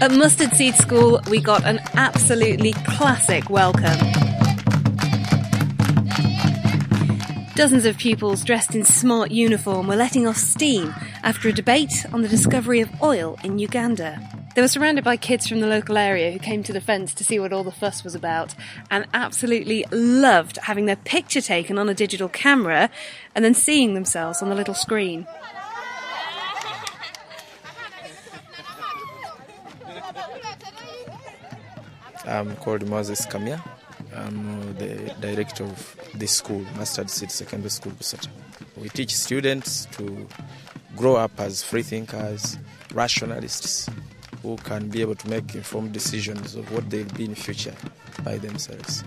At Mustard Seed School, we got an absolutely classic welcome. Dozens of pupils dressed in smart uniform were letting off steam after a debate on the discovery of oil in Uganda. They were surrounded by kids from the local area who came to the fence to see what all the fuss was about and absolutely loved having their picture taken on a digital camera and then seeing themselves on the little screen. I'm called Moses Kamia. I'm the director of this school, Mustard Seed Secondary School, Busata. We teach students to grow up as free thinkers, rationalists, who can be able to make informed decisions of what they'll be in the future by themselves.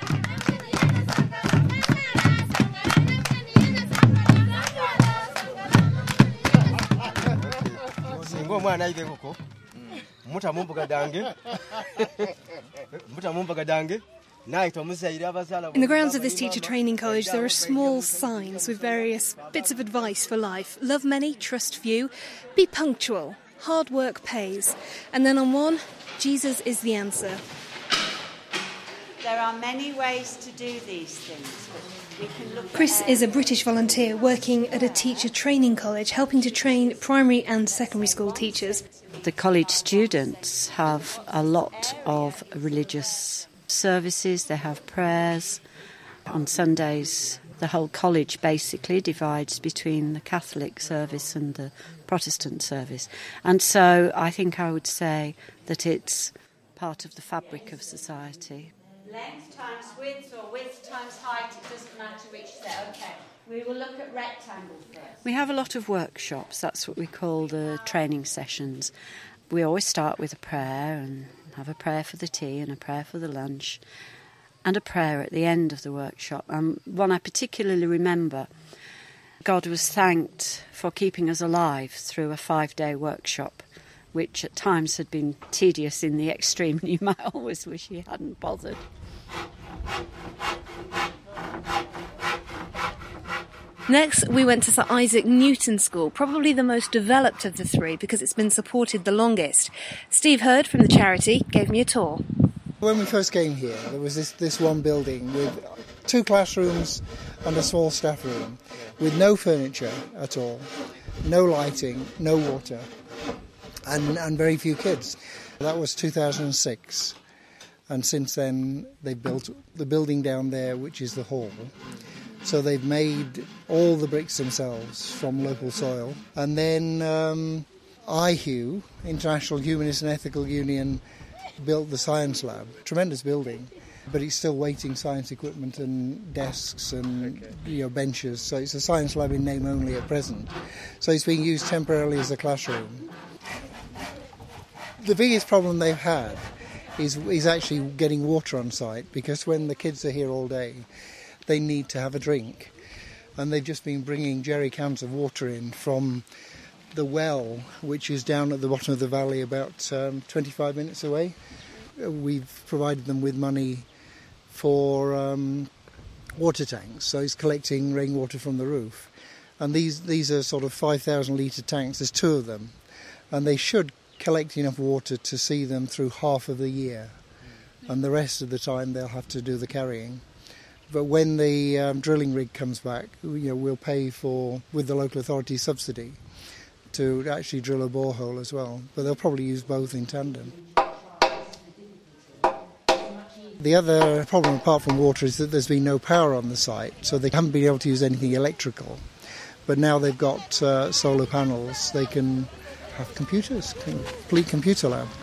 In the grounds of this teacher training college, there are small signs with various bits of advice for life. Love many, trust few, be punctual, hard work pays. And then on one, Jesus is the answer. There are many ways to do these things. We can look Chris is a British volunteer working at a teacher training college, helping to train primary and secondary school teachers. The college students have a lot of religious services, they have prayers. On Sundays, the whole college basically divides between the Catholic service and the Protestant service. And so I think I would say that it's part of the fabric of society. Length times width or width times height, it doesn't matter which set. Okay, we will look at rectangle first. We have a lot of workshops, that's what we call the training sessions. We always start with a prayer and have a prayer for the tea and a prayer for the lunch and a prayer at the end of the workshop. One I particularly remember, God was thanked for keeping us alive through a 5-day workshop, which at times had been tedious in the extreme, and you might always wish he hadn't bothered. Next, we went to Sir Isaac Newton School, probably the most developed of the three because it's been supported the longest. Steve Hurd from the charity gave me a tour. When we first came here, there was this one building with 2 classrooms and a small staff room with no furniture at all, no lighting, no water, and very few kids. That was 2006. And since then, they built the building down there, which is the hall. So they've made all the bricks themselves from local soil. And then IHU, International Humanist and Ethical Union, built the science lab. Tremendous building, but it's still waiting science equipment and desks and benches. So it's a science lab in name only at present. So it's being used temporarily as a classroom. The biggest problem they've had is actually getting water on site, because when the kids are here all day, they need to have a drink. And they've just been bringing jerry cans of water in from the well, which is down at the bottom of the valley about 25 minutes away. We've provided them with money for water tanks, so it's collecting rainwater from the roof. And these are sort of 5,000 litre tanks, there's 2 of them, and they should collect enough water to see them through half of the year, and the rest of the time they'll have to do the carrying. But when the drilling rig comes back, we'll pay for, with the local authority subsidy, to actually drill a borehole as well. But they'll probably use both in tandem. The other problem, apart from water, is that there's been no power on the site, so they haven't been able to use anything electrical. But now they've got solar panels, they can have computers, complete computer lab.